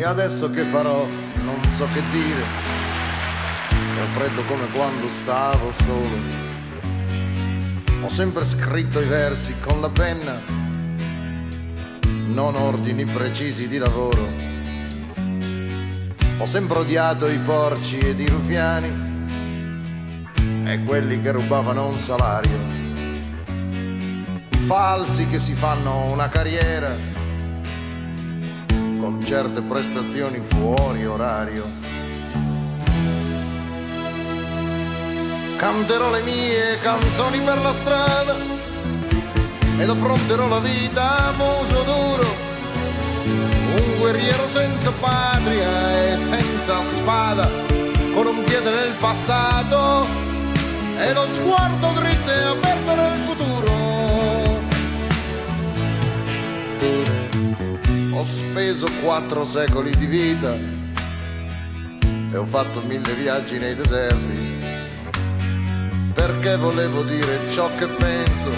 adesso che farò non so che dire, è un freddo come quando stavo solo. Ho sempre scritto i versi con la penna, non ordini precisi di lavoro. Ho sempre odiato i porci ed i rufiani e quelli che rubavano un salario, i falsi che si fanno una carriera con certe prestazioni fuori orario. Canterò le mie canzoni per la strada ed affronterò la vita a muso duro, un guerriero senza patria e senza spada, con un piede nel passato e lo sguardo dritto e aperto nel futuro. Ho speso 4 secoli di vita e ho fatto 1000 viaggi nei deserti, perché volevo dire ciò che penso,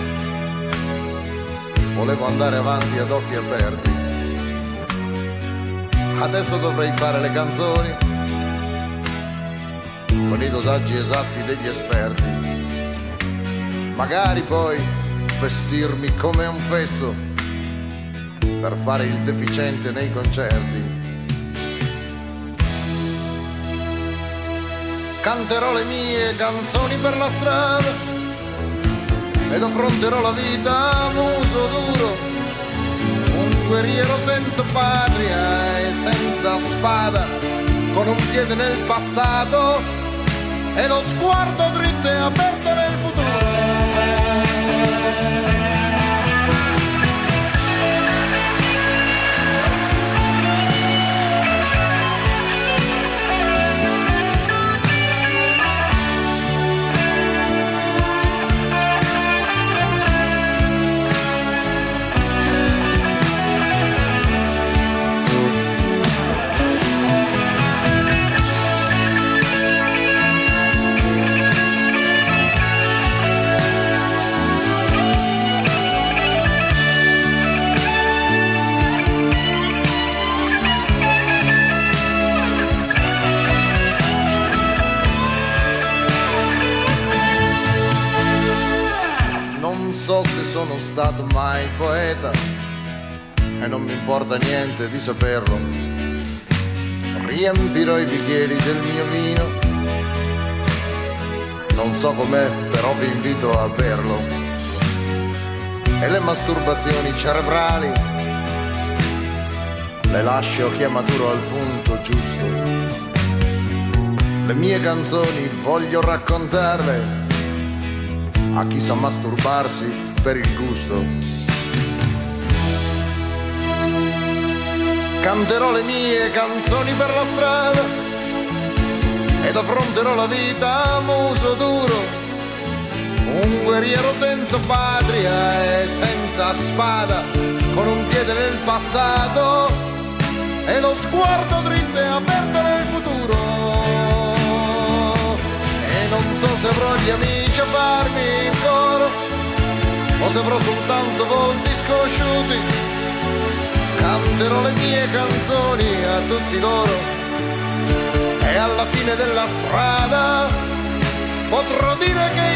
volevo andare avanti ad occhi aperti. Adesso dovrei fare le canzoni con i dosaggi esatti degli esperti, magari poi vestirmi come un fesso per fare il deficiente nei concerti. Canterò le mie canzoni per la strada ed affronterò la vita a muso duro, un guerriero senza patria e senza spada, con un piede nel passato e lo sguardo dritto e aperto nel futuro. Non so se sono stato mai poeta e non mi importa niente di saperlo. Riempirò i bicchieri del mio vino, non so com'è, però vi invito a berlo. E le masturbazioni cerebrali le lascio che maturo al punto giusto. Le mie canzoni voglio raccontarle a chi sa masturbarsi per il gusto. Canterò le mie canzoni per la strada ed affronterò la vita a muso duro, un guerriero senza patria e senza spada, con un piede nel passato e lo sguardo dritto e aperto nel futuro. Non so se avrò gli amici a farmi il coro o se avrò soltanto volti sconosciuti. Canterò le mie canzoni a tutti loro e alla fine della strada potrò dire che